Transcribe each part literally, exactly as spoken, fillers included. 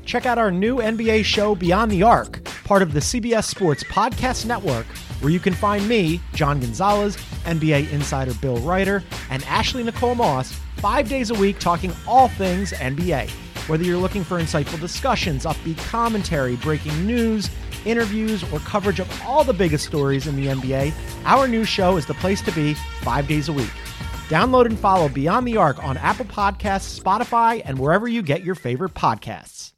check out our new N B A show Beyond the Arc, part of the C B S Sports Podcast Network, where you can find me, John Gonzalez, N B A insider Bill Ryder, and Ashley Nicole Moss, five days a week talking all things N B A. Whether you're looking for insightful discussions, upbeat commentary, breaking news, interviews, or coverage of all the biggest stories in the N B A, our new show is the place to be five days a week. Download and follow Beyond the Arc on Apple Podcasts, Spotify, and wherever you get your favorite podcasts.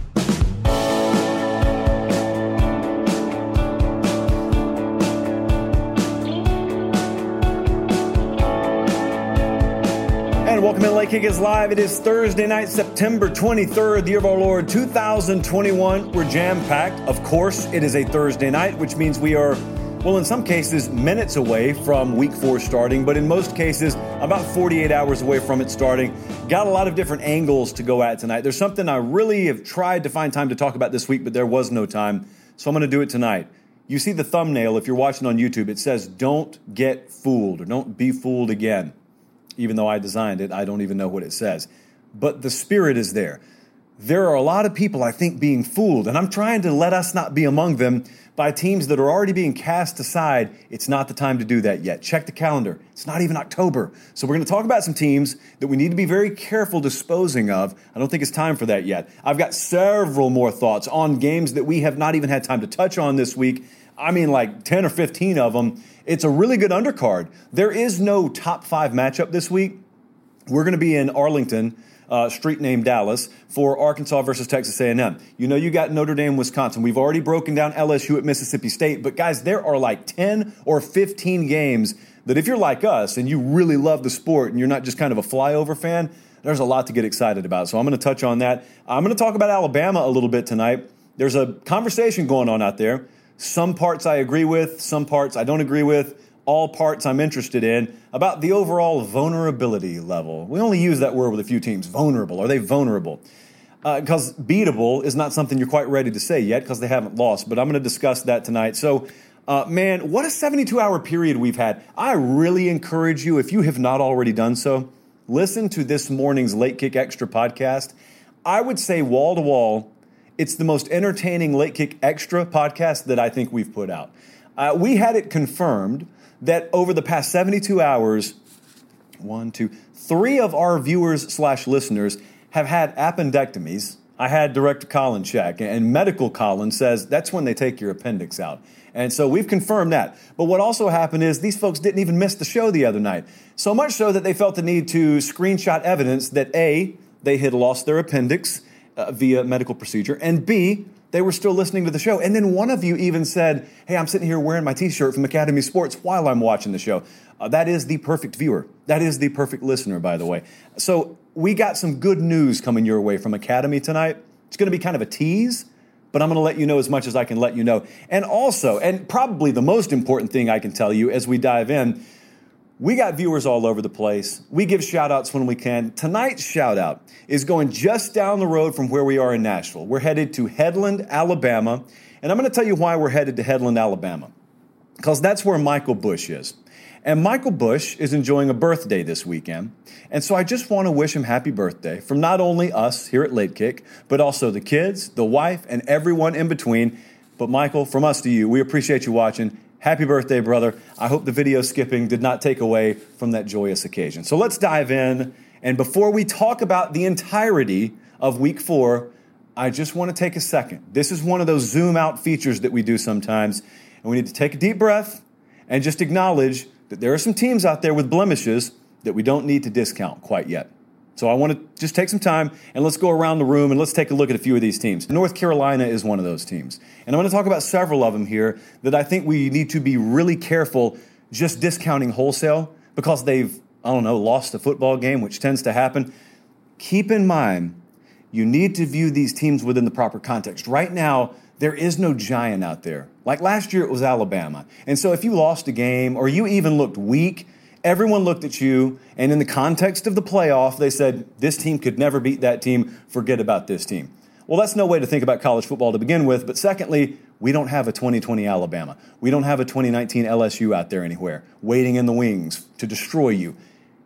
And welcome in Late Kick is live. It is Thursday night, September twenty-third, the year of our Lord, two thousand twenty-one. We're jam-packed. Of course, it is a Thursday night, which means we are, well, in some cases, minutes away from week four starting, but in most cases, about forty-eight hours away from it starting. Got a lot of different angles to go at tonight. There's something I really have tried to find time to talk about this week, but there was no time, so I'm going to do it tonight. You see the thumbnail, if you're watching on YouTube, it says, "Don't get fooled," or "Don't be fooled again." Even though I designed it, I don't even know what it says. But the spirit is there. There are a lot of people, I think, being fooled, and I'm trying to let us not be among them by teams that are already being cast aside. It's not the time to do that yet. Check the calendar. It's not even October. So we're going to talk about some teams that we need to be very careful disposing of. I don't think it's time for that yet. I've got several more thoughts on games that we have not even had time to touch on this week. I mean, like ten or fifteen of them. It's a really good undercard. There is no top five matchup this week. We're going to be in Arlington, uh, street named Dallas, for Arkansas versus Texas A and M. You know, you got Notre Dame, Wisconsin. We've already broken down L S U at Mississippi State. But, guys, there are like ten or fifteen games that if you're like us and you really love the sport and you're not just kind of a flyover fan, there's a lot to get excited about. So I'm going to touch on that. I'm going to talk about Alabama a little bit tonight. There's a conversation going on out there. Some parts I agree with, some parts I don't agree with, all parts I'm interested in, about the overall vulnerability level. We only use that word with a few teams. Vulnerable. Are they vulnerable? Because uh, beatable is not something you're quite ready to say yet because they haven't lost, but I'm going to discuss that tonight. So, uh, man, what a seventy-two hour period we've had. I really encourage you, if you have not already done so, listen to this morning's Late Kick Extra podcast. I would say wall to wall, it's the most entertaining Late Kick Extra podcast that I think we've put out. Uh, we had it confirmed that over the past seventy-two hours, one, two, three of our viewers slash listeners have had appendectomies. I had Director Colin check, and Medical Colin says that's when they take your appendix out. And so we've confirmed that. But what also happened is these folks didn't even miss the show the other night. So much so that they felt the need to screenshot evidence that A, they had lost their appendix Uh, via medical procedure, and B, they were still listening to the show. And then one of you even said, "Hey, I'm sitting here wearing my T-shirt from Academy Sports while I'm watching the show." Uh, that is the perfect viewer. That is the perfect listener, by the way. So we got some good news coming your way from Academy tonight. It's going to be kind of a tease, but I'm going to let you know as much as I can let you know. And also, and probably the most important thing I can tell you as we dive in, we got viewers all over the place. We give shout-outs when we can. Tonight's shout-out is going just down the road from where we are in Nashville. We're headed to Headland, Alabama, and I'm going to tell you why we're headed to Headland, Alabama, because that's where Michael Bush is. And Michael Bush is enjoying a birthday this weekend, and so I just want to wish him happy birthday from not only us here at Late Kick, but also the kids, the wife, and everyone in between. But Michael, from us to you, we appreciate you watching. Happy birthday, brother. I hope the video skipping did not take away from that joyous occasion. So let's dive in. And before we talk about the entirety of week four, I just want to take a second. This is one of those zoom out features that we do sometimes. And we need to take a deep breath and just acknowledge that there are some teams out there with blemishes that we don't need to discount quite yet. So I want to just take some time and let's go around the room and let's take a look at a few of these teams. North Carolina is one of those teams. And I'm going to talk about several of them here that I think we need to be really careful just discounting wholesale because they've, I don't know, lost a football game, which tends to happen. Keep in mind, you need to view these teams within the proper context. Right now, there is no giant out there. Like last year, it was Alabama. And so if you lost a game or you even looked weak, everyone looked at you, and in the context of the playoff, they said, this team could never beat that team. Forget about this team. Well, that's no way to think about college football to begin with. But secondly, we don't have a twenty twenty Alabama. We don't have a twenty nineteen L S U out there anywhere, waiting in the wings to destroy you.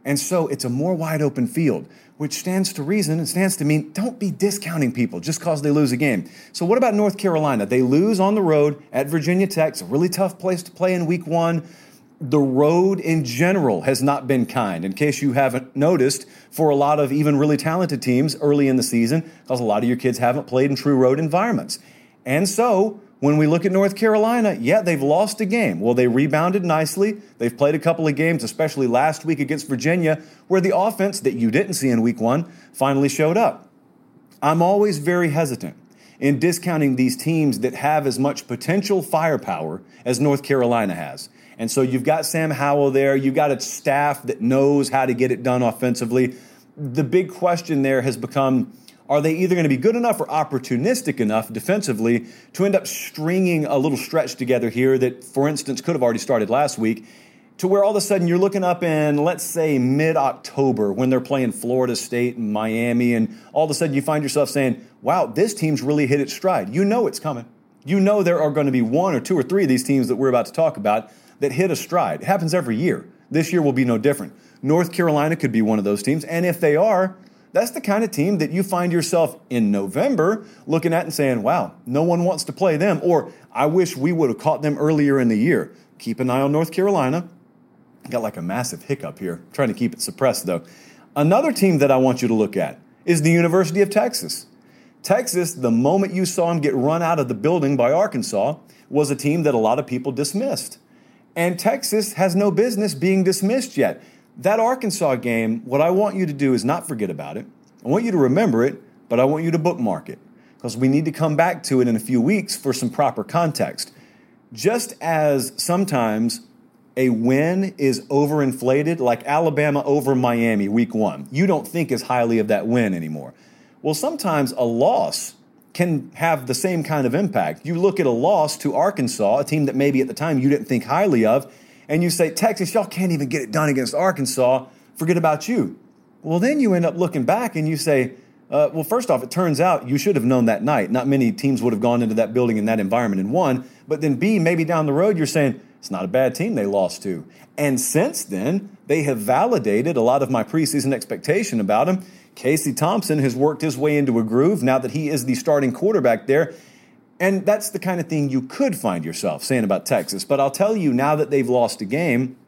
And so it's a more wide open field, which stands to reason and stands to mean don't be discounting people just because they lose a game. So what about North Carolina? They lose on the road at Virginia Tech. It's a really tough place to play in week one. The road in general has not been kind, in case you haven't noticed, for a lot of even really talented teams early in the season, because a lot of your kids haven't played in true road environments. And so when we look at North Carolina, yeah, they've lost a game. Well, they rebounded nicely. They've played a couple of games, especially last week against Virginia, where the offense that you didn't see in week one finally showed up. I'm always very hesitant in discounting these teams that have as much potential firepower as North Carolina has. And so you've got Sam Howell there. You've got a staff that knows how to get it done offensively. The big question there has become, are they either going to be good enough or opportunistic enough defensively to end up stringing a little stretch together here that, for instance, could have already started last week, to where all of a sudden you're looking up in, let's say, mid-October when they're playing Florida State and Miami, and all of a sudden you find yourself saying, wow, this team's really hit its stride. You know it's coming. You know there are going to be one or two or three of these teams that we're about to talk about that hit a stride. It happens every year. This year will be no different. North Carolina could be one of those teams, and if they are, that's the kind of team that you find yourself in November looking at and saying, wow, no one wants to play them, or I wish we would have caught them earlier in the year. Keep an eye on North Carolina. I got like a massive hiccup here. I'm trying to keep it suppressed, though. Another team that I want you to look at is the University of Texas. Texas, the moment you saw them get run out of the building by Arkansas, was a team that a lot of people dismissed. And Texas has no business being dismissed yet. That Arkansas game, what I want you to do is not forget about it. I want you to remember it, but I want you to bookmark it, because we need to come back to it in a few weeks for some proper context. Just as sometimes a win is overinflated, like Alabama over Miami week one, you don't think as highly of that win anymore. Well, sometimes a loss can have the same kind of impact. You look at a loss to Arkansas, a team that maybe at the time you didn't think highly of, and you say, Texas, y'all can't even get it done against Arkansas. Forget about you. Well, then you end up looking back and you say, uh, well, first off, it turns out you should have known that night. Not many teams would have gone into that building in that environment and won. But then B, maybe down the road, you're saying, it's not a bad team they lost to. And since then, they have validated a lot of my preseason expectation about him. Casey Thompson has worked his way into a groove now that he is the starting quarterback there. And that's the kind of thing you could find yourself saying about Texas. But I'll tell you, now that they've lost a game,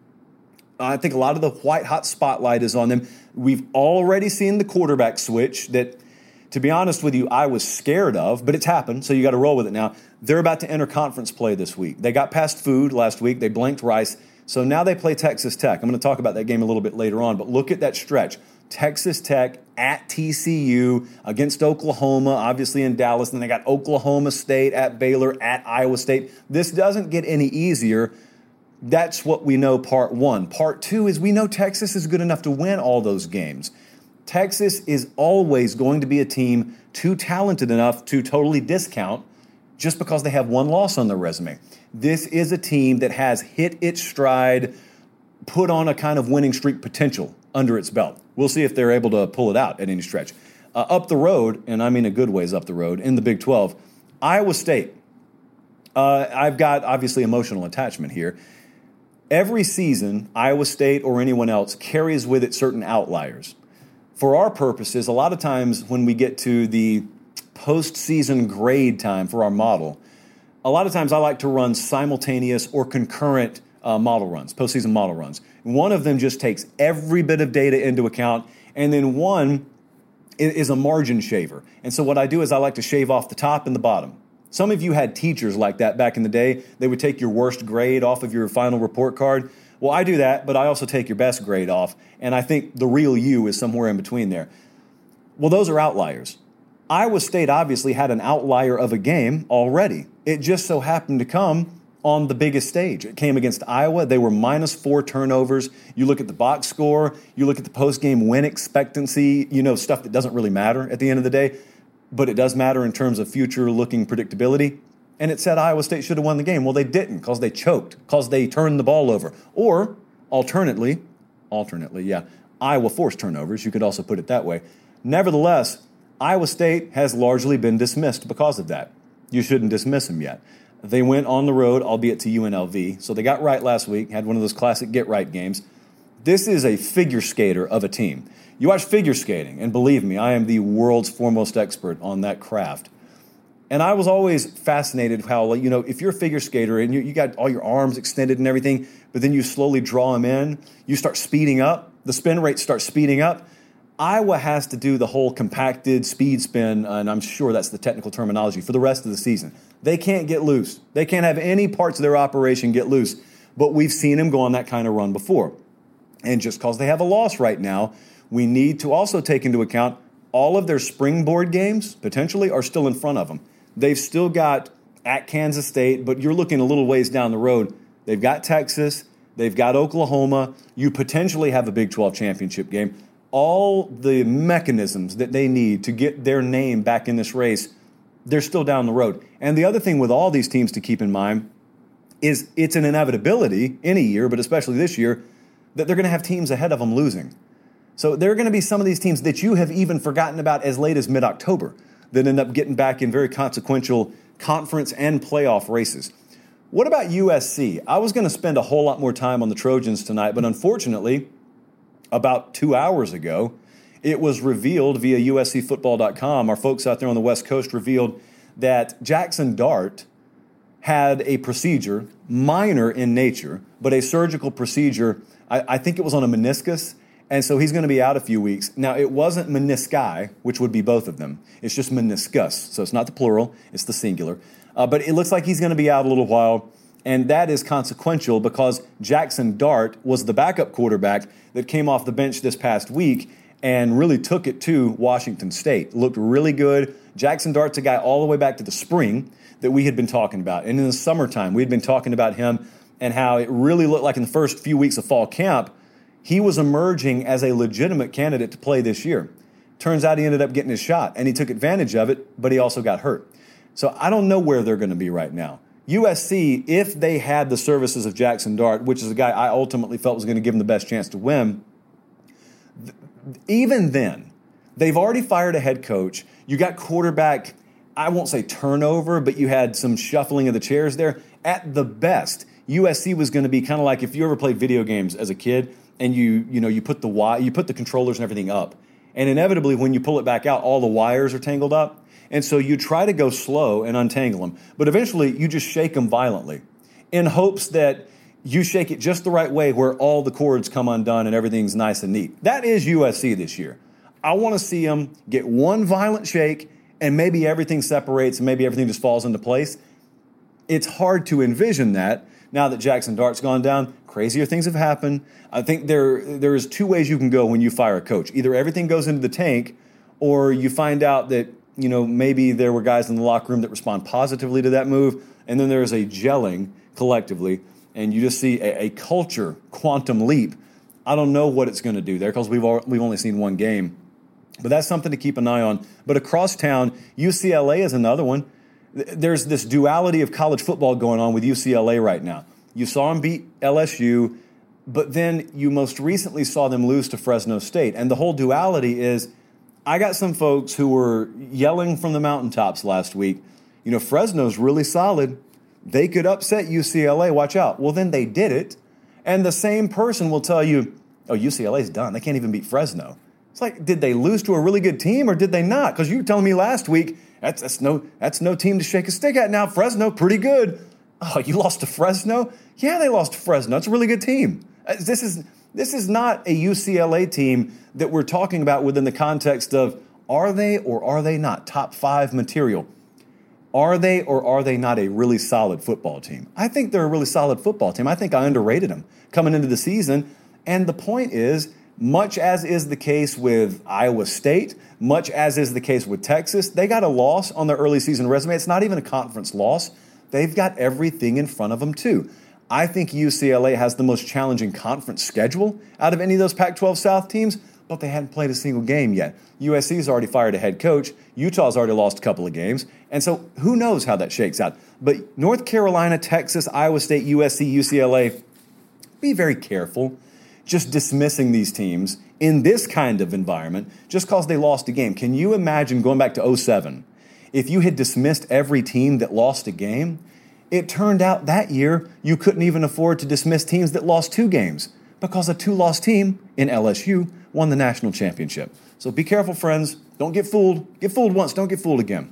I think a lot of the white-hot spotlight is on them. We've already seen the quarterback switch that, to be honest with you, I was scared of, but it's happened, so you got to roll with it now. They're about to enter conference play this week. They got past food last week. They blanked Rice. So now they play Texas Tech. I'm going to talk about that game a little bit later on, but look at that stretch. Texas Tech at T C U, against Oklahoma, obviously in Dallas. Then they got Oklahoma State at Baylor, at Iowa State. This doesn't get any easier. That's what we know, part one. Part two is we know Texas is good enough to win all those games. Texas is always going to be a team too talented enough to totally discount just because they have one loss on their resume. This is a team that has hit its stride, put on a kind of winning streak potential under its belt. We'll see if they're able to pull it out at any stretch. Uh, up the road, and I mean a good ways up the road, in the Big twelve, Iowa State. Uh, I've got, obviously, emotional attachment here. Every season, Iowa State or anyone else carries with it certain outliers. For our purposes, a lot of times when we get to the postseason grade time for our model, a lot of times I like to run simultaneous or concurrent uh, model runs, postseason model runs. One of them just takes every bit of data into account, and then one is a margin shaver. And so what I do is I like to shave off the top and the bottom. Some of you had teachers like that back in the day. They would take your worst grade off of your final report card. Well, I do that, but I also take your best grade off, and I think the real you is somewhere in between there. Well, those are outliers. Iowa State obviously had an outlier of a game already. It just so happened to come on the biggest stage. It came against Iowa. They were minus four turnovers. You look at the box score, you look at the post-game win expectancy, you know, stuff that doesn't really matter at the end of the day, but it does matter in terms of future-looking predictability. And it said Iowa State should have won the game. Well, they didn't, because they choked, because they turned the ball over. Or, alternately, alternately, yeah, Iowa forced turnovers. You could also put it that way. Nevertheless, Iowa State has largely been dismissed because of that. You shouldn't dismiss them yet. They went on the road, albeit to U N L V. So they got right last week, had one of those classic get-right games. This is a figure skater of a team. You watch figure skating, and believe me, I am the world's foremost expert on that craft. And I was always fascinated how, you know, if you're a figure skater and you, you got all your arms extended and everything, but then you slowly draw them in, you start speeding up, the spin rate starts speeding up. Iowa has to do the whole compacted speed spin, and I'm sure that's the technical terminology, for the rest of the season. They can't get loose. They can't have any parts of their operation get loose. But we've seen them go on that kind of run before. And just because they have a loss right now, we need to also take into account all of their springboard games, potentially, are still in front of them. They've still got at Kansas State, but you're looking a little ways down the road. They've got Texas. They've got Oklahoma. You potentially have a Big twelve championship game. All the mechanisms that they need to get their name back in this race, they're still down the road. And the other thing with all these teams to keep in mind is it's an inevitability any year, but especially this year, that they're going to have teams ahead of them losing. So there are going to be some of these teams that you have even forgotten about as late as mid-October that end up getting back in very consequential conference and playoff races. What about U S C? I was going to spend a whole lot more time on the Trojans tonight, but unfortunately, about two hours ago, it was revealed via U S C football dot com. Our folks out there on the West Coast revealed that Jackson Dart had a procedure, minor in nature, but a surgical procedure. I, I think it was on a meniscus. And so he's going to be out a few weeks. Now, it wasn't menisci, which would be both of them. It's just meniscus. So it's not the plural, it's the singular. Uh, but it looks like he's going to be out a little while. And that is consequential because Jackson Dart was the backup quarterback that came off the bench this past week and really took it to Washington State. Looked really good. Jackson Dart's a guy all the way back to the spring that we had been talking about. And in the summertime, we had been talking about him and how it really looked like in the first few weeks of fall camp, he was emerging as a legitimate candidate to play this year. Turns out he ended up getting his shot, and he took advantage of it, but he also got hurt. So I don't know where they're going to be right now. U S C, if they had the services of Jackson Dart, which is a guy I ultimately felt was going to give them the best chance to win, th- even then, they've already fired a head coach. You got quarterback, I won't say turnover, but you had some shuffling of the chairs there. At the best, U S C was going to be kind of like if you ever played video games as a kid, and you you know you put the wi- you put the controllers and everything up, and inevitably when you pull it back out, all the wires are tangled up, and so you try to go slow and untangle them, but eventually you just shake them violently, in hopes that you shake it just the right way where all the cords come undone and everything's nice and neat. That is U S C this year. I want to see them get one violent shake, and maybe everything separates and maybe everything just falls into place. It's hard to envision that. Now that Jackson Dart's gone down, crazier things have happened. I think there there is two ways you can go when you fire a coach. Either everything goes into the tank, or you find out that, you know, maybe there were guys in the locker room that respond positively to that move, and then there is a gelling collectively, and you just see a, a culture quantum leap. I don't know what it's going to do there because we've all, we've only seen one game, but that's something to keep an eye on. But across town, U C L A is another one. There's this duality of college football going on with U C L A right now. You saw them beat L S U, but then you most recently saw them lose to Fresno State. And the whole duality is, I got some folks who were yelling from the mountaintops last week, you know, Fresno's really solid. They could upset U C L A, watch out. Well, then they did it. And the same person will tell you, oh, U C L A's done. They can't even beat Fresno. It's like, did they lose to a really good team or did they not? Because you were telling me last week, That's that's no that's no team to shake a stick at now. Fresno, pretty good. Oh, you lost to Fresno? Yeah, they lost to Fresno. It's a really good team. This is this is not a U C L A team that we're talking about within the context of are they or are they not top five material? Are they or are they not a really solid football team? I think they're a really solid football team. I think I underrated them coming into the season. And the point is, much as is the case with Iowa State, much as is the case with Texas, they got a loss on their early season resume. It's not even a conference loss. They've got everything in front of them, too. I think U C L A has the most challenging conference schedule out of any of those Pac twelve South teams, but they hadn't played a single game yet. U S C's already fired a head coach. Utah's already lost a couple of games. And so who knows how that shakes out. But North Carolina, Texas, Iowa State, U S C, U C L A, be very careful just dismissing these teams in this kind of environment just because they lost a game. Can you imagine going back to oh seven? If you had dismissed every team that lost a game, it turned out that year you couldn't even afford to dismiss teams that lost two games because a two-loss team in L S U won the national championship. So be careful, friends. Don't get fooled. Get fooled once, don't get fooled again.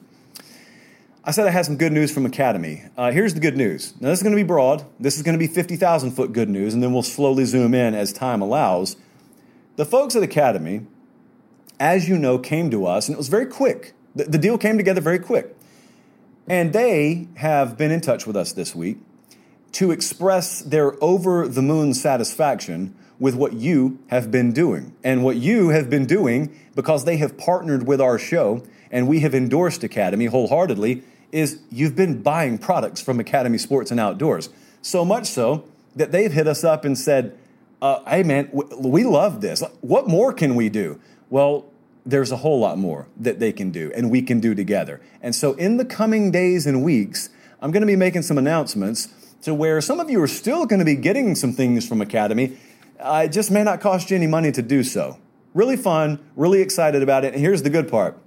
I said I had some good news from Academy. Uh, here's the good news. Now, this is going to be broad. This is going to be fifty thousand foot good news, and then we'll slowly zoom in as time allows. The folks at Academy, as you know, came to us, and it was very quick. The, the deal came together very quick. And they have been in touch with us this week to express their over-the-moon satisfaction with what you have been doing. And what you have been doing, because they have partnered with our show, and we have endorsed Academy wholeheartedly, is you've been buying products from Academy Sports and Outdoors. So much so that they've hit us up and said, uh, hey, man, we love this. What more can we do? Well, there's a whole lot more that they can do and we can do together. And so in the coming days and weeks, I'm going to be making some announcements to where some of you are still going to be getting some things from Academy. Uh, it just may not cost you any money to do so. Really fun, really excited about it. And here's the good part.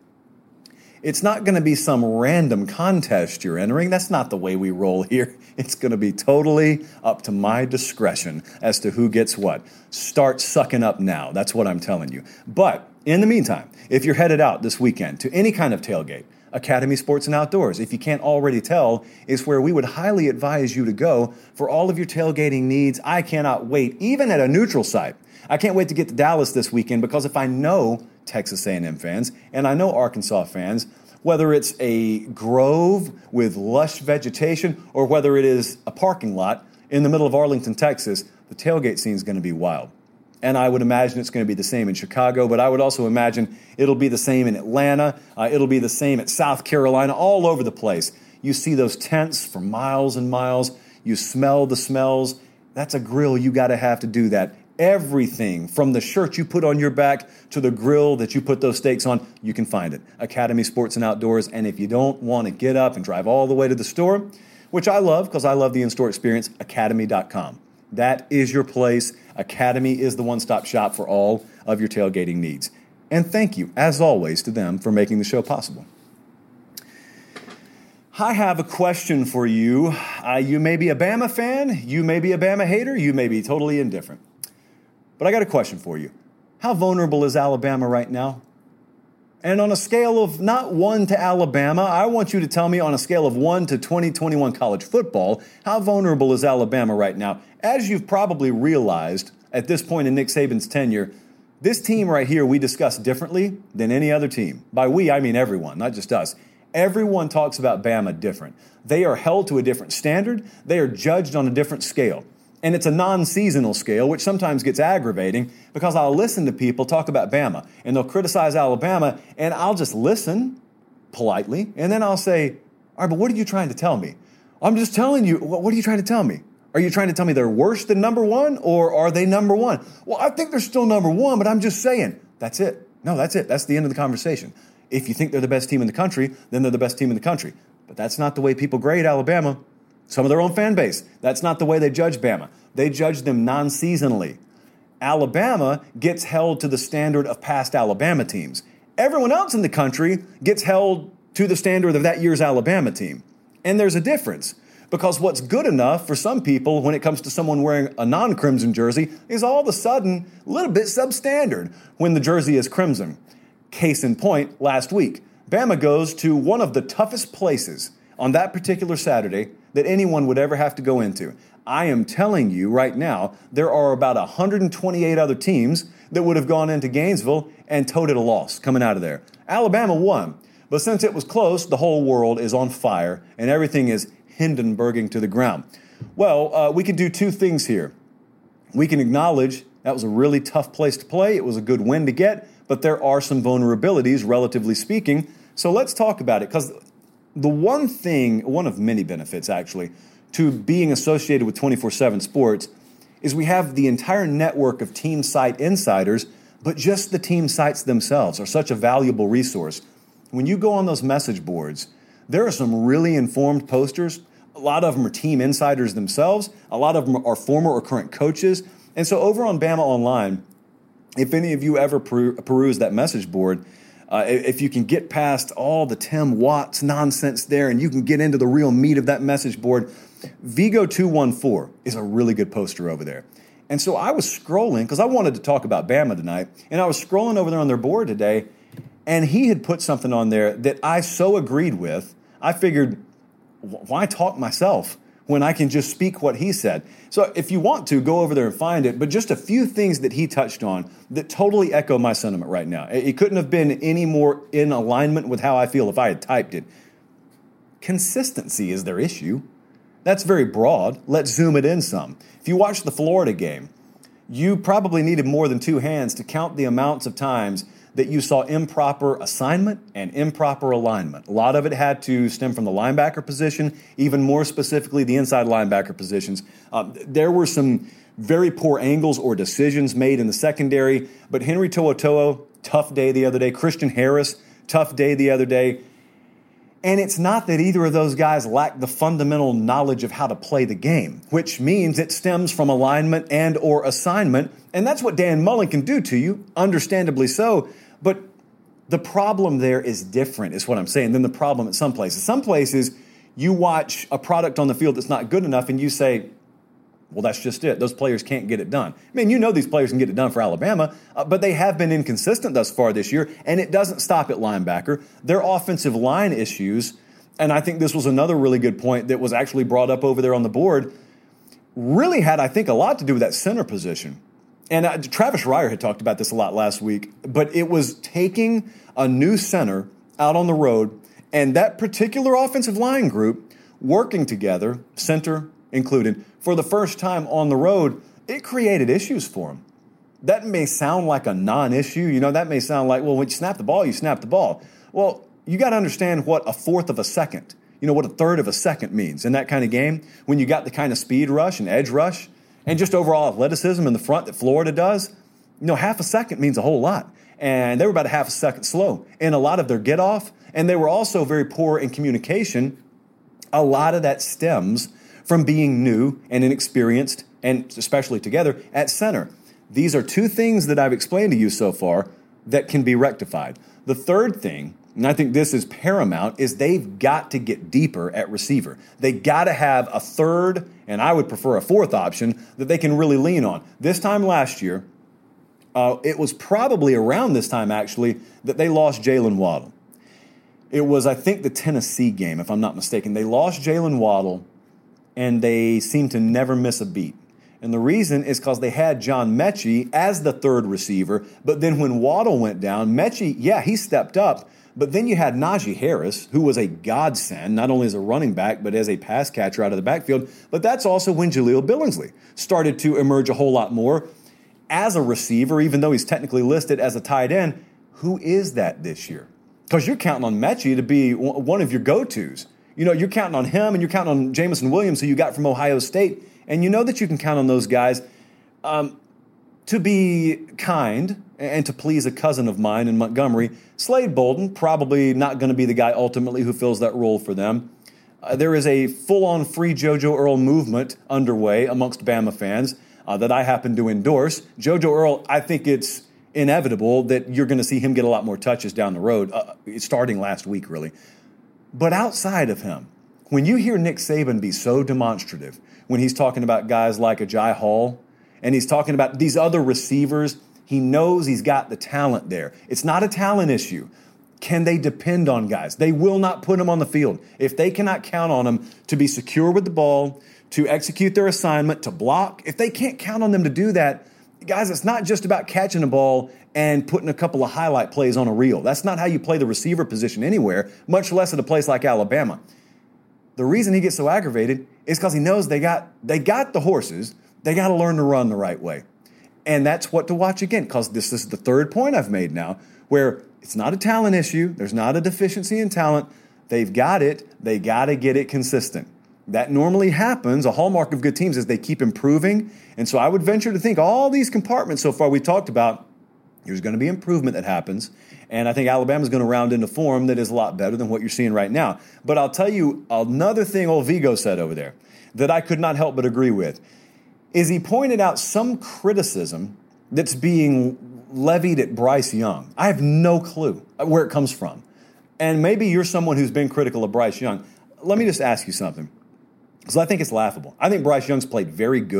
It's not going to be some random contest you're entering. That's not the way we roll here. It's going to be totally up to my discretion as to who gets what. Start sucking up now. That's what I'm telling you. But in the meantime, if you're headed out this weekend to any kind of tailgate, Academy Sports and Outdoors, if you can't already tell, is where we would highly advise you to go for all of your tailgating needs. I cannot wait, even at a neutral site. I can't wait to get to Dallas this weekend because if I know Texas A and M fans and I know Arkansas fans, whether it's a grove with lush vegetation or whether it is a parking lot in the middle of Arlington, Texas, the tailgate scene is going to be wild. And I would imagine it's going to be the same in Chicago, but I would also imagine it'll be the same in Atlanta. Uh, it'll be the same at South Carolina, all over the place. You see those tents for miles and miles. You smell the smells. That's a grill you got to have to do that. Everything from the shirt you put on your back to the grill that you put those steaks on, you can find it. Academy Sports and Outdoors. And if you don't want to get up and drive all the way to the store, which I love because I love the in-store experience, academy dot com. That is your place. Academy is the one-stop shop for all of your tailgating needs. And thank you, as always, to them for making the show possible. I have a question for you. Uh, you may be a Bama fan, you may be a Bama hater, you may be totally indifferent. But I got a question for you. How vulnerable is Alabama right now? And on a scale of not one to Alabama, I want you to tell me on a scale of one to twenty twenty-one college football, how vulnerable is Alabama right now? As you've probably realized at this point in Nick Saban's tenure, this team right here we discuss differently than any other team. By we, I mean everyone, not just us. Everyone talks about Bama different. They are held to a different standard. They are judged on a different scale. And it's a non-seasonal scale, which sometimes gets aggravating because I'll listen to people talk about Bama and they'll criticize Alabama and I'll just listen politely and then I'll say, all right, but what are you trying to tell me? I'm just telling you, what are you trying to tell me? Are you trying to tell me they're worse than number one or are they number one? Well, I think they're still number one, but I'm just saying. That's it. No, that's it. That's the end of the conversation. If you think they're the best team in the country, then they're the best team in the country. But that's not the way people grade Alabama. Some of their own fan base. That's not the way they judge Bama. They judge them non-seasonally. Alabama gets held to the standard of past Alabama teams. Everyone else in the country gets held to the standard of that year's Alabama team. And there's a difference. Because what's good enough for some people when it comes to someone wearing a non-crimson jersey is all of a sudden a little bit substandard when the jersey is crimson. Case in point, last week, Bama goes to one of the toughest places on that particular Saturday that anyone would ever have to go into. I am telling you right now, there are about one hundred twenty-eight other teams that would have gone into Gainesville and toted a loss coming out of there. Alabama won, but since it was close, the whole world is on fire and everything is Hindenburging to the ground. Well, uh, we could do two things here. We can acknowledge that was a really tough place to play. It was a good win to get, but there are some vulnerabilities, relatively speaking. So let's talk about it, because the one thing, one of many benefits actually, to being associated with twenty-four seven Sports is we have the entire network of team site insiders, but just the team sites themselves are such a valuable resource. When you go on those message boards, there are some really informed posters. A lot of them are team insiders themselves. A lot of them are former or current coaches. And so over on Bama Online, if any of you ever per- peruse that message board, Uh, if you can get past all the Tim Watts nonsense there and you can get into the real meat of that message board, Vigo two one four is a really good poster over there. And so I was scrolling, because I wanted to talk about Bama tonight, and I was scrolling over there on their board today, and he had put something on there that I so agreed with, I figured, why talk myself when I can just speak what he said? So if you want to, go over there and find it, but just a few things that he touched on that totally echo my sentiment right now. It couldn't have been any more in alignment with how I feel if I had typed it. Consistency is their issue. That's very broad. Let's zoom it in some. If you watch the Florida game, you probably needed more than two hands to count the amounts of times that you saw improper assignment and improper alignment. A lot of it had to stem from the linebacker position, even more specifically the inside linebacker positions. Um, there were some very poor angles or decisions made in the secondary, but Henry To'oTo'o, tough day the other day. Christian Harris, tough day the other day. And it's not that either of those guys lack the fundamental knowledge of how to play the game, which means it stems from alignment and or assignment. And that's what Dan Mullen can do to you, understandably so. But the problem there is different, is what I'm saying, than the problem at some places. Some places, you watch a product on the field that's not good enough and you say, well, that's just it. Those players can't get it done. I mean, you know these players can get it done for Alabama, uh, but they have been inconsistent thus far this year, and it doesn't stop at linebacker. Their offensive line issues, and I think this was another really good point that was actually brought up over there on the board, really had, I think, a lot to do with that center position. And uh, Travis Reier had talked about this a lot last week, but it was taking a new center out on the road and that particular offensive line group working together, center included, for the first time on the road. It created issues for him. That may sound like a non-issue. You know, that may sound like, well, when you snap the ball, you snap the ball. Well, you got to understand what a fourth of a second, you know, what a third of a second means in that kind of game when you got the kind of speed rush and edge rush and just overall athleticism in the front that Florida does. You know, half a second means a whole lot. And they were about a half a second slow in a lot of their get-off. And they were also very poor in communication. A lot of that stems from being new and inexperienced, and especially together, at center. These are two things that I've explained to you so far that can be rectified. The third thing, and I think this is paramount, is they've got to get deeper at receiver. They got to have a third, and I would prefer a fourth option, that they can really lean on. This time last year, uh, it was probably around this time, actually, that they lost Jalen Waddle. It was, I think, the Tennessee game, if I'm not mistaken. They lost Jalen Waddle, and they seemed to never miss a beat. And the reason is because they had John Mechie as the third receiver, but then when Waddle went down, Mechie, yeah, he stepped up, but then you had Najee Harris, who was a godsend, not only as a running back, but as a pass catcher out of the backfield. But that's also when Jaleel Billingsley started to emerge a whole lot more as a receiver, even though he's technically listed as a tight end. Who is that this year? Because you're counting on Mechie to be one of your go-tos. You know, you're counting on him, and you're counting on Jameson Williams, who you got from Ohio State. And you know that you can count on those guys um, to be kind and to please a cousin of mine in Montgomery. Slade Bolden, probably not going to be the guy ultimately who fills that role for them. Uh, there is a full-on free JoJo Earl movement underway amongst Bama fans uh, that I happen to endorse. JoJo Earl, I think it's inevitable that you're going to see him get a lot more touches down the road, uh, starting last week, really. But outside of him, when you hear Nick Saban be so demonstrative, when he's talking about guys like Ajay Hall, and he's talking about these other receivers, he knows he's got the talent there. It's not a talent issue. Can they depend on guys? They will not put them on the field. If they cannot count on them to be secure with the ball, to execute their assignment, to block, if they can't count on them to do that, guys, it's not just about catching a ball and putting a couple of highlight plays on a reel. That's not how you play the receiver position anywhere, much less at a place like Alabama. The reason he gets so aggravated is because he knows they got they got the horses. They got to learn to run the right way. And that's what to watch again, because this is the third point I've made now, where it's not a talent issue. There's not a deficiency in talent. They've got it. They got to get it consistent. That normally happens. A hallmark of good teams is they keep improving. And so I would venture to think all these compartments so far we talked about, there's going to be improvement that happens. And I think Alabama's going to round into form that is a lot better than what you're seeing right now. But I'll tell you another thing old Vigo said over there that I could not help but agree with, is he pointed out some criticism that's being levied at Bryce Young. I have no clue where it comes from. And maybe you're someone who's been critical of Bryce Young. Let me just ask you something, because I think it's laughable. I think Bryce Young's played very good.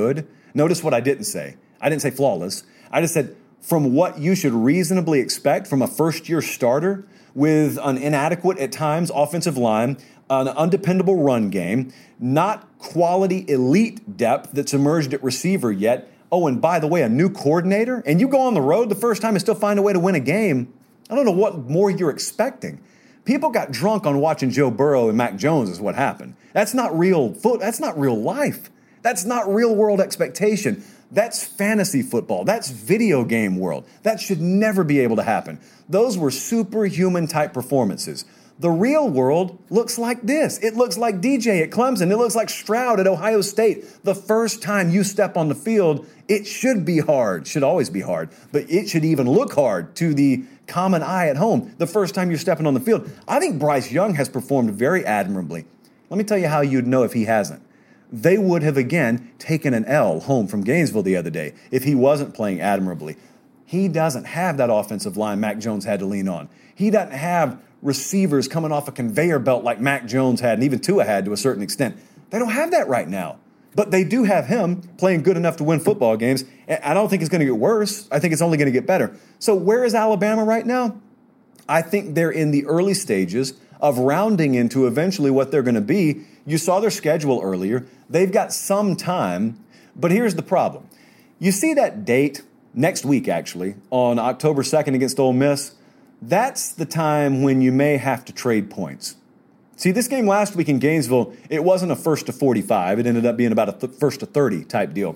Notice what I didn't say. I didn't say flawless. I just said from what you should reasonably expect from a first-year starter with an inadequate, at times, offensive line, an undependable run game, not quality elite depth that's emerged at receiver yet. Oh, and by the way, a new coordinator, and you go on the road the first time and still find a way to win a game. I don't know what more you're expecting. People got drunk on watching Joe Burrow and Mac Jones is what happened. That's not real foot. That's not real life. That's not real world expectation. That's fantasy football. That's video game world. That should never be able to happen. Those were superhuman type performances. The real world looks like this. It looks like D J at Clemson. It looks like Stroud at Ohio State. The first time you step on the field, it should be hard. Should always be hard. But it should even look hard to the common eye at home the first time you're stepping on the field. I think Bryce Young has performed very admirably. Let me tell you how you'd know if he hasn't. They would have, again, taken an L home from Gainesville the other day if he wasn't playing admirably. He doesn't have that offensive line Mac Jones had to lean on. He doesn't have receivers coming off a conveyor belt like Mac Jones had and even Tua had to a certain extent. They don't have that right now. But they do have him playing good enough to win football games. I don't think it's going to get worse. I think it's only going to get better. So where is Alabama right now? I think they're in the early stages of rounding into eventually what they're going to be. You saw their schedule earlier. They've got some time. But here's the problem. You see that date next week, actually, on October second against Ole Miss? That's the time when you may have to trade points. See, this game last week in Gainesville, it wasn't a first to forty-five. It ended up being about a th- first to thirty type deal.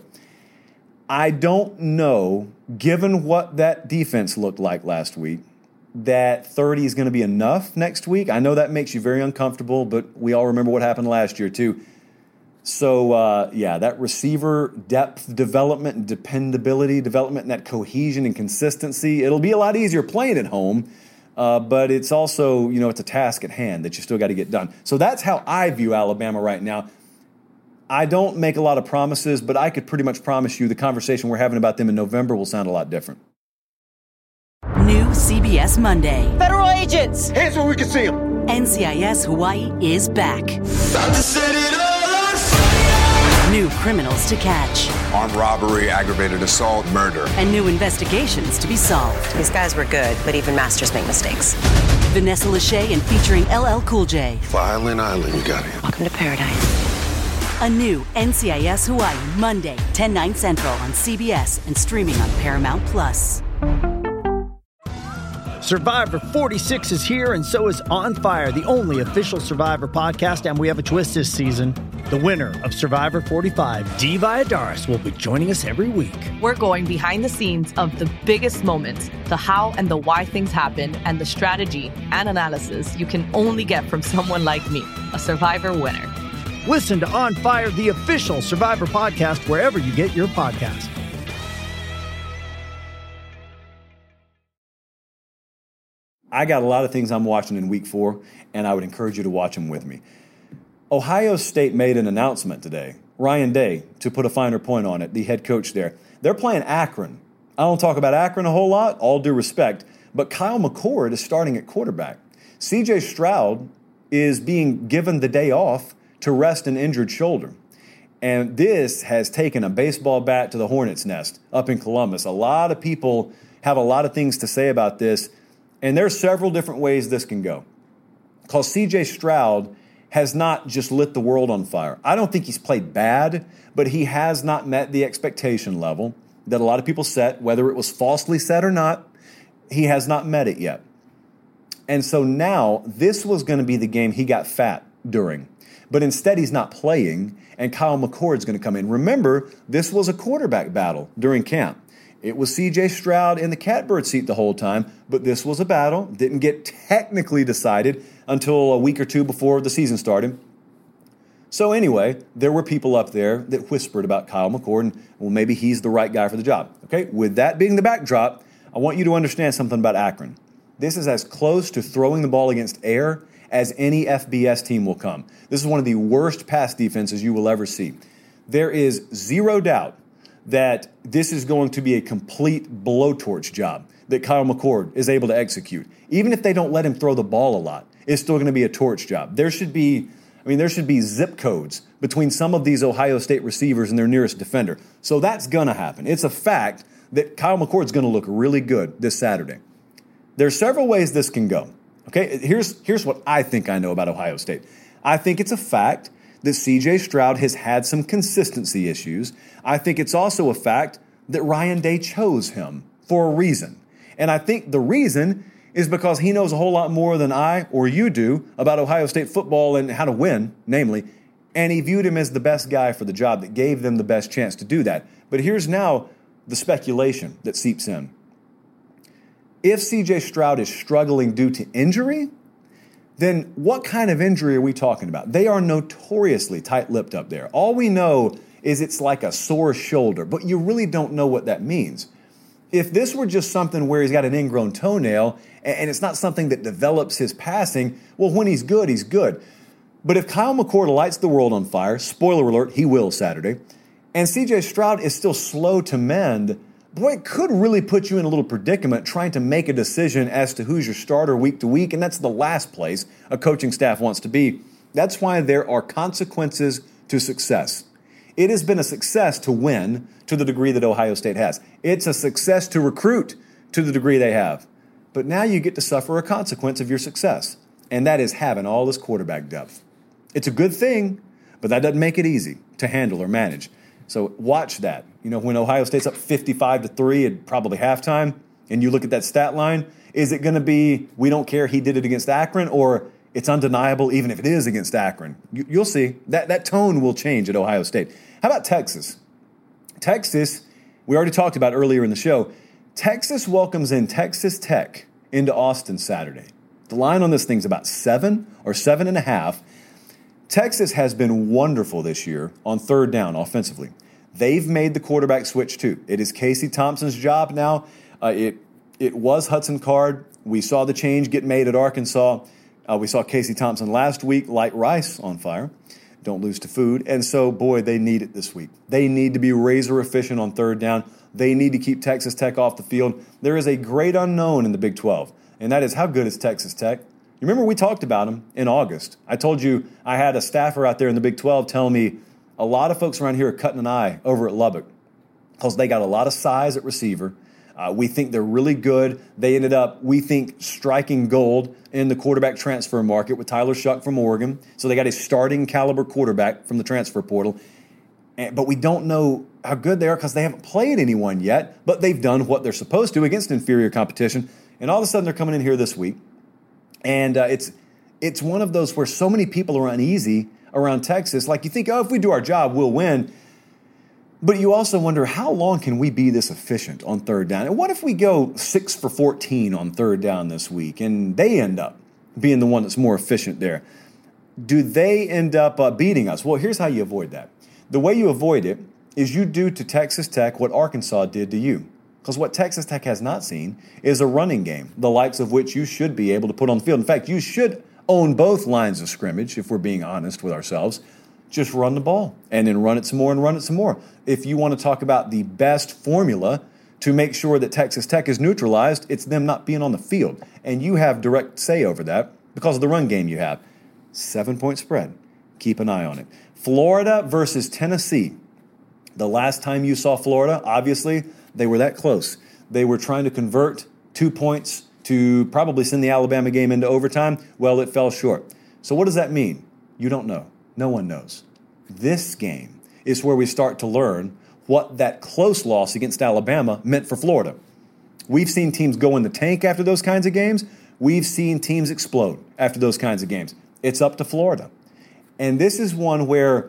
I don't know, given what that defense looked like last week, that thirty is going to be enough next week. I know that makes you very uncomfortable, but we all remember what happened last year too. So, uh, yeah, that receiver depth development and dependability development and that cohesion and consistency, it'll be a lot easier playing at home. Uh, but it's also, you know, it's a task at hand that you still got to get done. So that's how I view Alabama right now. I don't make a lot of promises, but I could pretty much promise you the conversation we're having about them in November will sound a lot different. New C B S Monday. Federal agents! Hands where we can see them! N C I S Hawaii is back. About to set it up! New criminals to catch. Armed robbery, aggravated assault, murder. And new investigations to be solved. These guys were good, but even masters make mistakes. Vanessa Lachey and featuring L L Cool J. Violent Island, you got it. Welcome to paradise. A new N C I S Hawaii, Monday, ten, nine Central on C B S and streaming on Paramount Plus. Survivor forty-six is here, and so is On Fire, the only official Survivor podcast, and we have a twist this season. The winner of Survivor forty-five, Dee Valladares, will be joining us every week. We're going behind the scenes of the biggest moments, the how and the why things happen, and the strategy and analysis you can only get from someone like me, a Survivor winner. Listen to On Fire, the official Survivor podcast, wherever you get your podcast. I got a lot of things I'm watching in week four, and I would encourage you to watch them with me. Ohio State made an announcement today. Ryan Day, to put a finer point on it, the head coach there. They're playing Akron. I don't talk about Akron a whole lot, all due respect, but Kyle McCord is starting at quarterback. C J Stroud is being given the day off to rest an injured shoulder. And this has taken a baseball bat to the hornet's nest up in Columbus. A lot of people have a lot of things to say about this, and there are several different ways this can go. Because C J Stroud has not just lit the world on fire. I don't think he's played bad, but he has not met the expectation level that a lot of people set, whether it was falsely set or not. He has not met it yet. And so now this was going to be the game he got fat during. But instead he's not playing, and Kyle McCord's going to come in. Remember, this was a quarterback battle during camp. It was C J Stroud in the catbird seat the whole time, but this was a battle. Didn't get technically decided until a week or two before the season started. So anyway, there were people up there that whispered about Kyle McCord, and well, maybe he's the right guy for the job. Okay, with that being the backdrop, I want you to understand something about Akron. This is as close to throwing the ball against air as any F B S team will come. This is one of the worst pass defenses you will ever see. There is zero doubt that this is going to be a complete blowtorch job that Kyle McCord is able to execute. Even if they don't let him throw the ball a lot, it's still going to be a torch job. There should be, I mean, there should be zip codes between some of these Ohio State receivers and their nearest defender. So that's going to happen. It's a fact that Kyle McCord is going to look really good this Saturday. There are several ways this can go. Okay, here's, here's what I think I know about Ohio State. I think it's a fact that C J Stroud has had some consistency issues. I think it's also a fact that Ryan Day chose him for a reason. And I think the reason is because he knows a whole lot more than I or you do about Ohio State football and how to win, namely, and he viewed him as the best guy for the job that gave them the best chance to do that. But here's now the speculation that seeps in. If C J Stroud is struggling due to injury, then what kind of injury are we talking about? They are notoriously tight-lipped up there. All we know is it's like a sore shoulder, but you really don't know what that means. If this were just something where he's got an ingrown toenail and it's not something that develops his passing, well, when he's good, he's good. But if Kyle McCord lights the world on fire, spoiler alert, he will Saturday, and C J Stroud is still slow to mend, boy, it could really put you in a little predicament trying to make a decision as to who's your starter week to week, and that's the last place a coaching staff wants to be. That's why there are consequences to success. It has been a success to win to the degree that Ohio State has. It's a success to recruit to the degree they have. But now you get to suffer a consequence of your success, and that is having all this quarterback depth. It's a good thing, but that doesn't make it easy to handle or manage. So watch that. You know, when Ohio State's up fifty-five to three at probably halftime, and you look at that stat line, is it going to be, we don't care, he did it against Akron, or it's undeniable even if it is against Akron? You, you'll see. That, that tone will change at Ohio State. How about Texas? Texas, we already talked about earlier in the show. Texas welcomes in Texas Tech into Austin Saturday. The line on this thing's about seven or seven and a half. Texas has been wonderful this year on third down offensively. They've made the quarterback switch too. It is Casey Thompson's job now. Uh, it it was Hudson Card. We saw the change get made at Arkansas. Uh, we saw Casey Thompson last week light rice on fire. Don't lose to food. And so, boy, they need it this week. They need to be razor efficient on third down. They need to keep Texas Tech off the field. There is a great unknown in the Big twelve, and that is how good is Texas Tech? You remember we talked about them in August. I told you I had a staffer out there in the Big twelve tell me a lot of folks around here are cutting an eye over at Lubbock because they got a lot of size at receiver. Uh, we think they're really good. They ended up, we think, striking gold in the quarterback transfer market with Tyler Shuck from Oregon. So they got a starting caliber quarterback from the transfer portal. And, but we don't know how good they are because they haven't played anyone yet, but they've done what they're supposed to against inferior competition. And all of a sudden they're coming in here this week. And uh, it's it's one of those where so many people are uneasy around Texas. Like you think, oh, if we do our job, we'll win. But you also wonder, how long can we be this efficient on third down? And what if we go six for fourteen on third down this week and they end up being the one that's more efficient there? Do they end up uh, beating us? Well, here's how you avoid that. The way you avoid it is you do to Texas Tech what Arkansas did to you. Because what Texas Tech has not seen is a running game, the likes of which you should be able to put on the field. In fact, you should own both lines of scrimmage, if we're being honest with ourselves. Just run the ball and then run it some more and run it some more. If you want to talk about the best formula to make sure that Texas Tech is neutralized, it's them not being on the field. And you have direct say over that because of the run game you have. Seven-point spread. Keep an eye on it. Florida versus Tennessee. The last time you saw Florida, obviously, they were that close. They were trying to convert two points to probably send the Alabama game into overtime. Well, it fell short. So what does that mean? You don't know. No one knows. This game is where we start to learn what that close loss against Alabama meant for Florida. We've seen teams go in the tank after those kinds of games. We've seen teams explode after those kinds of games. It's up to Florida. And this is one where,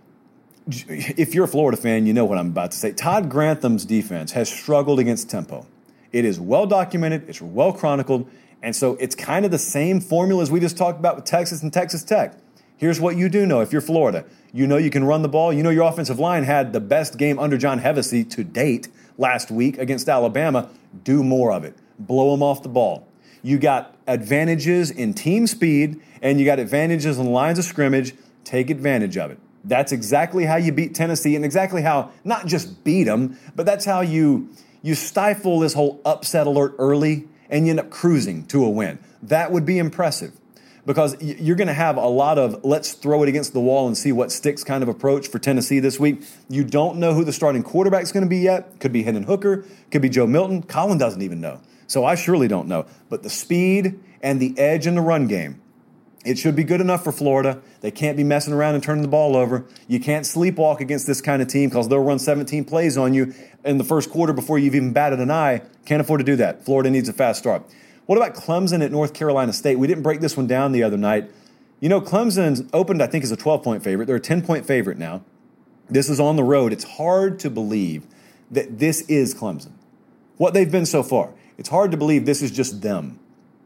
if you're a Florida fan, you know what I'm about to say. Todd Grantham's defense has struggled against tempo. It is well documented. It's well chronicled. And so it's kind of the same formula as we just talked about with Texas and Texas Tech. Here's what you do know if you're Florida. You know you can run the ball. You know your offensive line had the best game under John Hevesy to date last week against Alabama. Do more of it. Blow them off the ball. You got advantages in team speed, and you got advantages on lines of scrimmage. Take advantage of it. That's exactly how you beat Tennessee, and exactly how, not just beat them, but that's how you, you stifle this whole upset alert early, and you end up cruising to a win. That would be impressive. because you're going to have a lot of let's throw it against the wall and see what sticks kind of approach for Tennessee this week. You don't know who the starting quarterback is going to be yet. Could be Hendon Hooker, could be Joe Milton. Colin doesn't even know. So I surely don't know. But the speed and the edge in the run game, it should be good enough for Florida. They can't be messing around and turning the ball over. You can't sleepwalk against this kind of team because they'll run seventeen plays on you in the first quarter before you've even batted an eye. Can't afford to do that. Florida needs a fast start. What about Clemson at North Carolina State? We didn't break this one down the other night. You know, Clemson opened, I think, as a twelve-point favorite. They're a ten-point favorite now. This is on the road. It's hard to believe that this is Clemson. What they've been so far. It's hard to believe this is just them.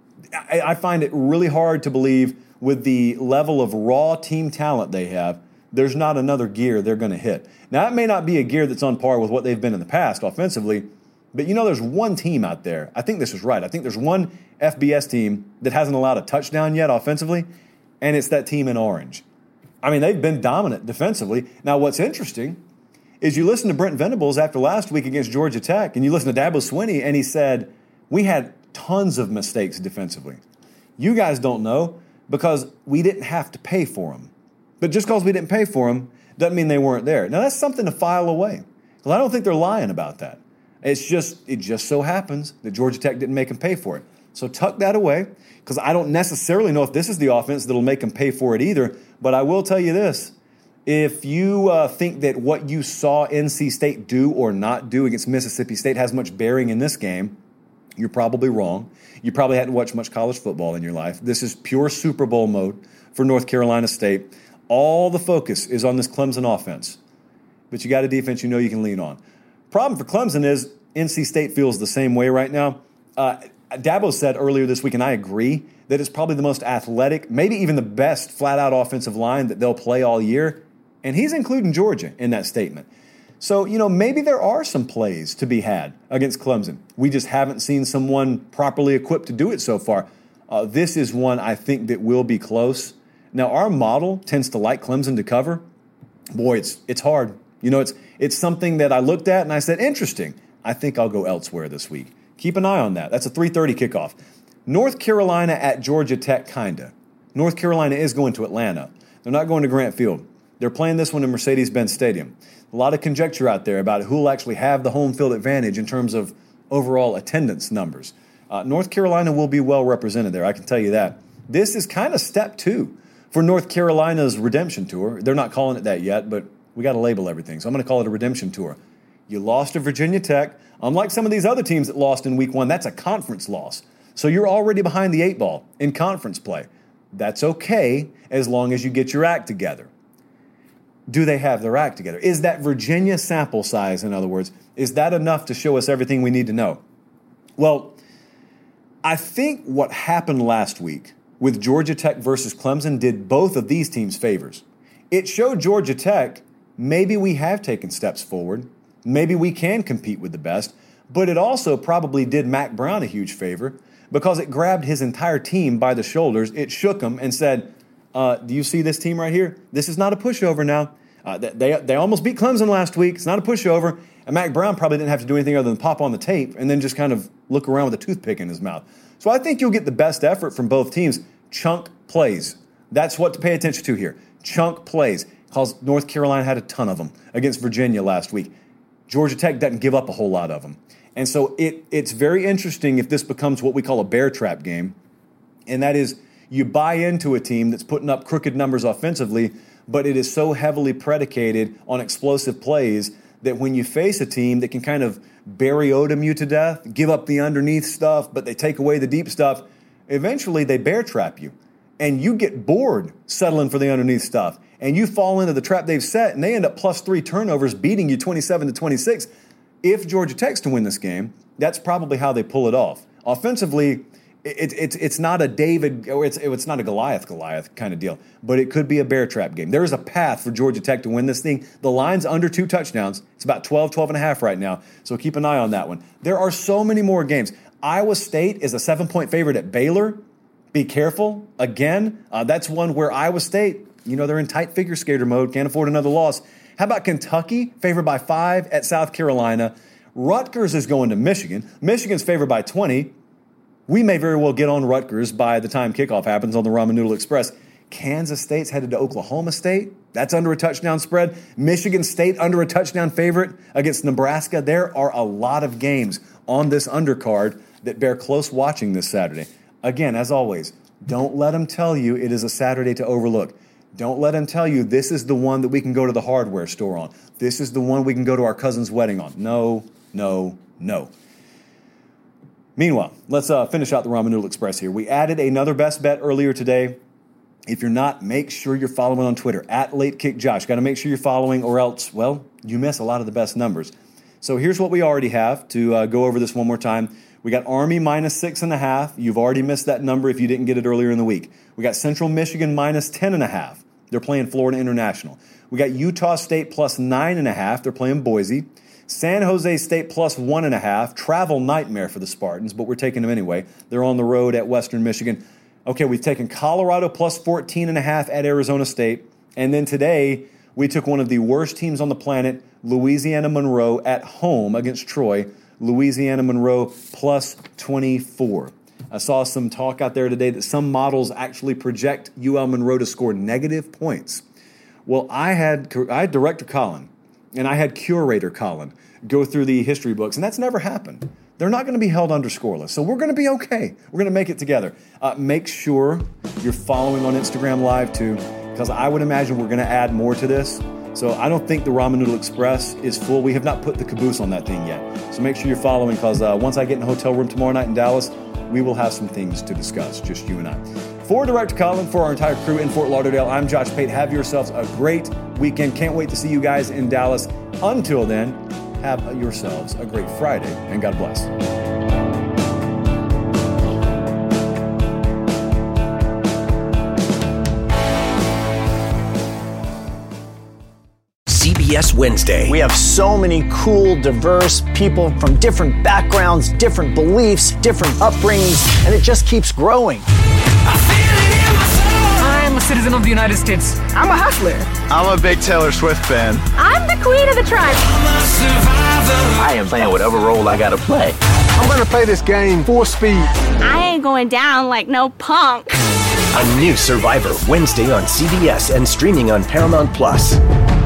I, I find it really hard to believe with the level of raw team talent they have, there's not another gear they're going to hit. Now, it may not be a gear that's on par with what they've been in the past offensively, but you know there's one team out there. I think this is right. I think there's one F B S team that hasn't allowed a touchdown yet offensively, and it's that team in orange. I mean, they've been dominant defensively. Now, what's interesting is you listen to Brent Venables after last week against Georgia Tech, and you listen to Dabo Swinney, and he said, we had tons of mistakes defensively. You guys don't know because we didn't have to pay for them. But just because we didn't pay for them doesn't mean they weren't there. Now, that's something to file away. Well, I don't think they're lying about that. It's just, it just so happens that Georgia Tech didn't make them pay for it. So tuck that away, because I don't necessarily know if this is the offense that'll make them pay for it either. But I will tell you this. If you uh, think that what you saw N C State do or not do against Mississippi State has much bearing in this game, you're probably wrong. You probably hadn't watched much college football in your life. This is pure Super Bowl mode for North Carolina State. All the focus is on this Clemson offense. But you got a defense you know you can lean on. Problem for Clemson is N C State feels the same way right now. Uh, Dabo said earlier this week, and I agree, that it's probably the most athletic, maybe even the best flat-out offensive line that they'll play all year. And he's including Georgia in that statement. So, you know, maybe there are some plays to be had against Clemson. We just haven't seen someone properly equipped to do it so far. Uh, this is one I think that will be close. Now, our model tends to like Clemson to cover. Boy, it's it's hard. You know, it's it's something that I looked at and I said, interesting. I think I'll go elsewhere this week. Keep an eye on that. That's a three thirty kickoff. North Carolina at Georgia Tech, kinda. North Carolina is going to Atlanta. They're not going to Grant Field. They're playing this one in Mercedes-Benz Stadium. A lot of conjecture out there about who will actually have the home field advantage in terms of overall attendance numbers. Uh, North Carolina will be well represented there, I can tell you that. This is kind of step two for North Carolina's redemption tour. They're not calling it that yet, but we got to label everything. So I'm going to call it a redemption tour. You lost to Virginia Tech. Unlike some of these other teams that lost in week one, that's a conference loss. So you're already behind the eight ball in conference play. That's okay as long as you get your act together. Do they have their act together? Is that Virginia sample size, in other words, is that enough to show us everything we need to know? Well, I think what happened last week with Georgia Tech versus Clemson did both of these teams favors. It showed Georgia Tech maybe we have taken steps forward. Maybe we can compete with the best. But it also probably did Mack Brown a huge favor because it grabbed his entire team by the shoulders. It shook them and said, Uh, do you see this team right here? This is not a pushover now. Uh, they they almost beat Clemson last week. It's not a pushover. And Mack Brown probably didn't have to do anything other than pop on the tape and then just kind of look around with a toothpick in his mouth. So I think you'll get the best effort from both teams. Chunk plays. That's what to pay attention to here. Chunk plays. Because North Carolina had a ton of them against Virginia last week. Georgia Tech doesn't give up a whole lot of them. And so it it's very interesting if this becomes what we call a bear trap game. And that is, you buy into a team that's putting up crooked numbers offensively, but it is so heavily predicated on explosive plays that when you face a team that can kind of Barry Odom you to death, give up the underneath stuff, but they take away the deep stuff, eventually they bear trap you. And you get bored settling for the underneath stuff. And you fall into the trap they've set, and they end up plus three turnovers, beating you twenty-seven to twenty-six. If Georgia Tech's to win this game, that's probably how they pull it off. Offensively, It's it's it's not a David or it's it's not a Goliath Goliath kind of deal, but it could be a bear trap game. There is a path for Georgia Tech to win this thing. The line's under two touchdowns. It's about twelve, twelve and a half right now. So keep an eye on that one. There are so many more games. Iowa State is a seven-point favorite at Baylor. Be careful. Again, uh, that's one where Iowa State, you know, they're in tight figure skater mode, can't afford another loss. How about Kentucky, favored by five at South Carolina? Rutgers is going to Michigan. Michigan's favored by twenty. We may very well get on Rutgers by the time kickoff happens on the Ramen Noodle Express. Kansas State's headed to Oklahoma State. That's under a touchdown spread. Michigan State under a touchdown favorite against Nebraska. There are a lot of games on this undercard that bear close watching this Saturday. Again, as always, don't let them tell you it is a Saturday to overlook. Don't let them tell you this is the one that we can go to the hardware store on. This is the one we can go to our cousin's wedding on. No, no, no. Meanwhile, let's uh, finish out the Ramen Noodle Express here. We added another best bet earlier today. If you're not, make sure you're following on Twitter, at LateKickJosh. Got to make sure you're following or else, well, you miss a lot of the best numbers. So here's what we already have to uh, go over this one more time. We got Army minus six and a half. You've already missed that number if you didn't get it earlier in the week. We got Central Michigan minus ten and a half. They're playing Florida International. We got Utah State plus nine and a half. They're playing Boise. San Jose State plus one and a half. Travel nightmare for the Spartans, but we're taking them anyway. They're on the road at Western Michigan. Okay, we've taken Colorado plus fourteen and a half at Arizona State. And then today, we took one of the worst teams on the planet, Louisiana Monroe, at home against Troy. Louisiana Monroe plus twenty-four. I saw some talk out there today that some models actually project U L Monroe to score negative points. Well, I had I had Director Colin and I had Curator Colin go through the history books, and that's never happened. They're not going to be held under scoreless, so we're going to be okay. We're going to make it together. Uh, make sure you're following on Instagram Live, too, because I would imagine we're going to add more to this. So I don't think the Ramen Noodle Express is full. We have not put the caboose on that thing yet. So make sure you're following, because uh, once I get in a hotel room tomorrow night in Dallas, we will have some things to discuss, just you and I. For Director Colin, for our entire crew in Fort Lauderdale, I'm Josh Pate. Have yourselves a great weekend. Can't wait to see you guys in Dallas. Until then, have yourselves a great Friday, and God bless. C B S Wednesday. We have so many cool, diverse people from different backgrounds, different beliefs, different upbringings, and it just keeps growing. I'm a citizen of the United States. I'm a hustler. I'm a big Taylor Swift fan. I'm the queen of the tribe. I am playing whatever role I gotta play. I'm gonna play this game full speed. I ain't going down like no punk. A new Survivor Wednesday on C B S and streaming on Paramount Plus.